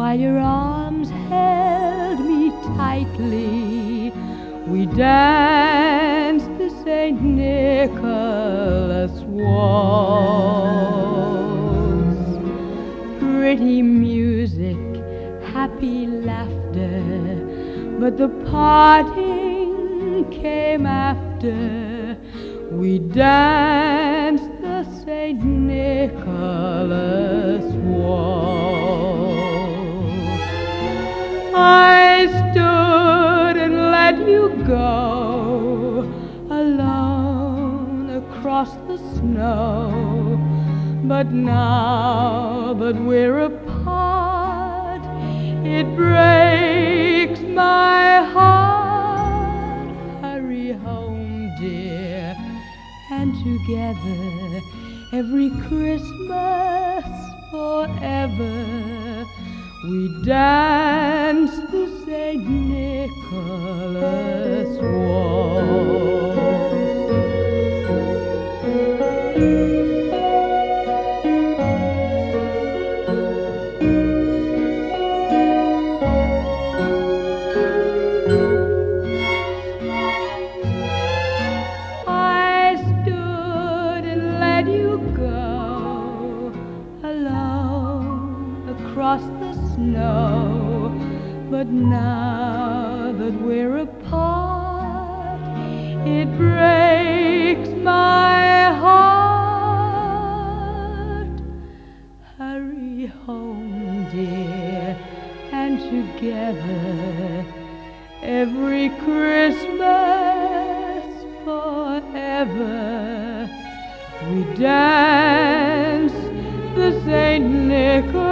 while your arms held me tightly. We danced the St. Nicholas waltz. Pretty music, happy laughter, but the parting came after. We danced the St. Nicholas waltz. I stood and let you go alone across the snow, but now that we're apart, it breaks my heart. Hurry home, dear, and together every Christmas forever we dance the St. Nicholas waltz. Across the snow, but now that we're apart, it breaks my heart. Hurry home, dear, and together every Christmas forever we dance the St. Nicholas